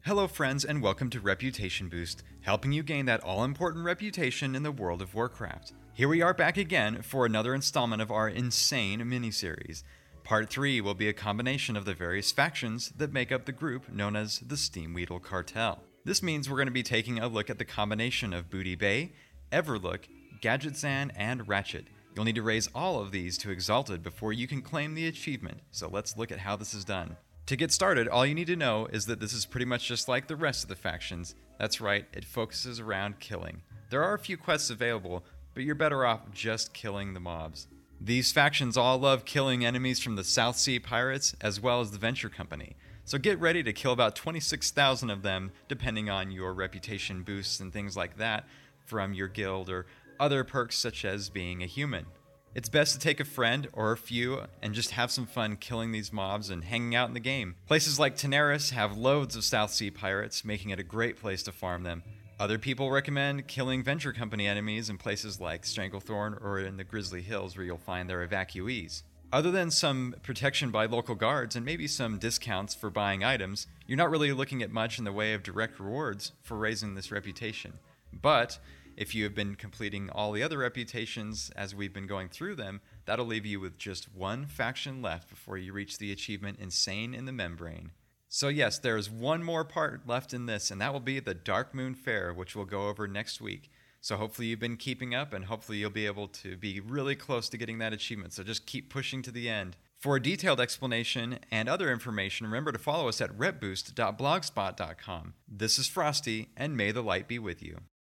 Hello friends and welcome to Reputation Boost, helping you gain that all-important reputation in the world of Warcraft. Here we are back again for another installment of our insane miniseries. Part 3 will be a combination of the various factions that make up the group known as the Steamweedle Cartel. This means we're going to be taking a look at the combination of Booty Bay, Everlook, Gadgetzan, and Ratchet. You'll need to raise all of these to Exalted before you can claim the achievement, so let's look at how this is done. To get started, all you need to know is that this is pretty much just like the rest of the factions. That's right, it focuses around killing. There are a few quests available, but you're better off just killing the mobs. These factions all love killing enemies from the South Sea Pirates as well as the Venture Company, so get ready to kill about 26,000 of them depending on your reputation boosts and things like that from your guild or other perks such as being a human. It's best to take a friend or a few and just have some fun killing these mobs and hanging out in the game. Places like Tanaris have loads of South Sea pirates, making it a great place to farm them. Other people recommend killing Venture Company enemies in places like Stranglethorn or in the Grizzly Hills where you'll find their evacuees. Other than some protection by local guards and maybe some discounts for buying items, you're not really looking at much in the way of direct rewards for raising this reputation. But if you have been completing all the other reputations as we've been going through them, that'll leave you with just one faction left before you reach the achievement Insane in the Membrane. So yes, there is one more part left in this, and that will be the Darkmoon Faire, which we'll go over next week. So hopefully you've been keeping up, and hopefully you'll be able to be really close to getting that achievement. So just keep pushing to the end. For a detailed explanation and other information, remember to follow us at repboost.blogspot.com. This is Frosty, and may the light be with you.